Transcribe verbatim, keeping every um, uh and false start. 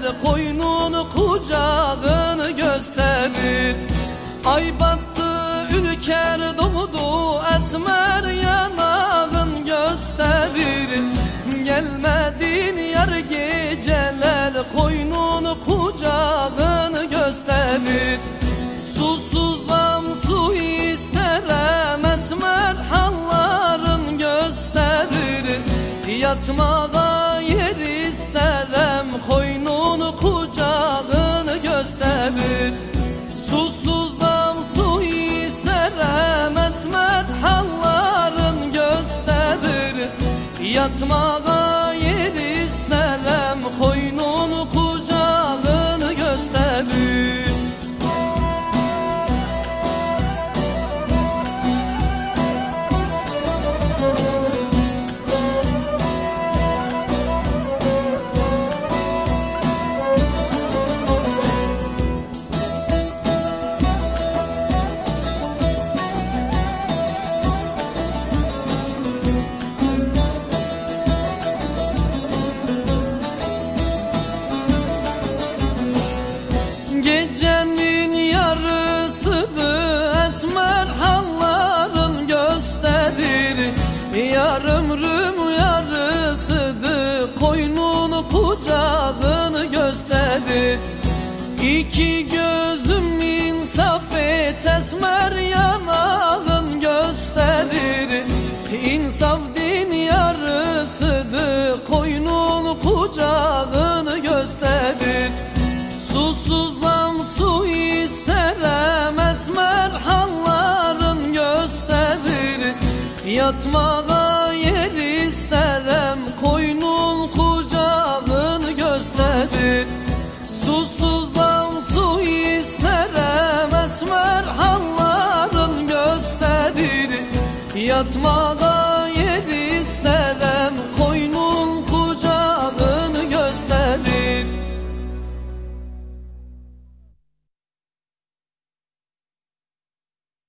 koynunu kucağını gösterir. Ay battı ülker doğdu esmer yanağın gösterir. Gelmedin yar geceler koynunu kucağını gösterir. Susuzam su isterem esmer halların gösterir. Yatmağa yer isterem koynunu kucağını gösterir. Susuzam su isterem esmer halların gösterir. Yatmağa yer isterem koynunu kucağını gösterir. Gecenin yarısıdır esmer halların gösterir. Yarım rüm yarısıdır koynunu kucağını gösterir. İki gözüm insaf et esmer yanağın gösterir. İnsaf din yarısıdır koynunu kucağını gösterir. Susuzam su isterem esmer halların gösterir. Yatmağa yer isterem koynun kucağını gösterir. Susuzam su isterem esmer halların gösterir. Yatmağa